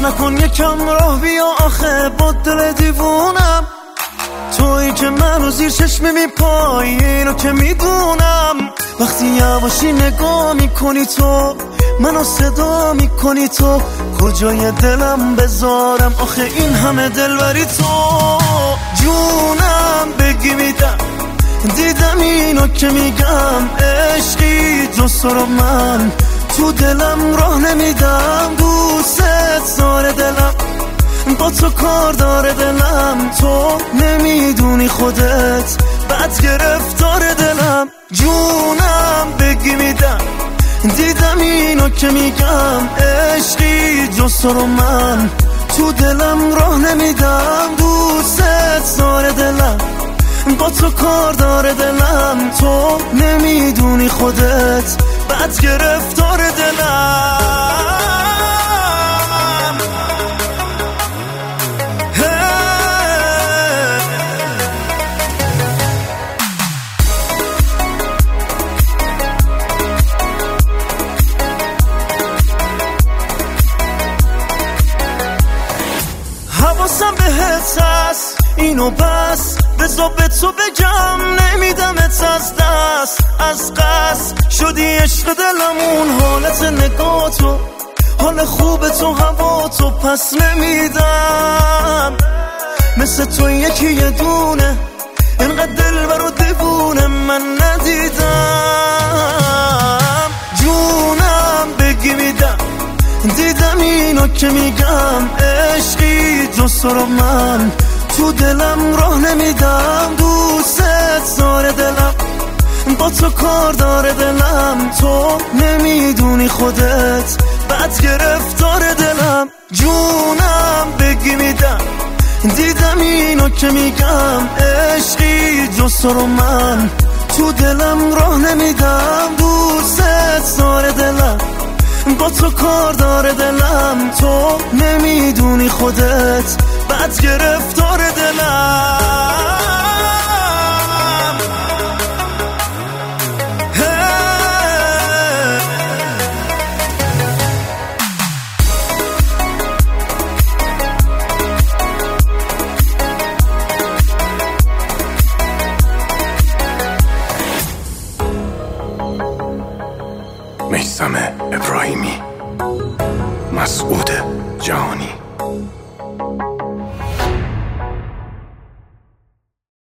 باز نکن یکم راه بیا آخه با دل دیوونم، تویی که منو زیر چشمی میپایی اینو که میدونم. وقتی یواشی نگاه میکنی تو منو صدا میکنی تو، کجای دلم بذارم آخه این همه دلبری تو. جونم بگی میدم، دیدم اینو که میگم عشقی جز تو رو من تو دلم راه نمیدم. دوست داره دلم با تو کار داره دلم، تو نمیدونی خودت بد گرفتار دلم. جونم بگی میدم، دیدم اینو که میگم عشقی جز تو رو من تو دلم راه نمیدم. دوست داره دلم با تو کار داره دلم، تو نمیدونی خودت بد گرفتار دلم. حواسم بهت هست اینو بس بذار به تو بگم، نمیدمت از دست از قصد شدی عشق دلمون. حالت نگاه تو حال خوب تو هوا تو پس نمیدم، مثل تو یکی یه دونه اینقدر دل برو دیوونه من ندیدم. جونم بگی میدم، دیدم اینو که میگم عشقی جز تو رو من تو دلم راه نمیدم. دوست داره دلم با تو کار داره دلم، تو نمیدونی خودت بد گرفتار دلم. جونم بگی میدم، دیدم اینو که میگم عشقی جز تو رو من تو دلم راه نمیدم. دوست داره دلم با تو کار داره دلم، تو نمیدونی خودت بد گرفتار دلم. میثم ابراهیمی، مسعود جهانی.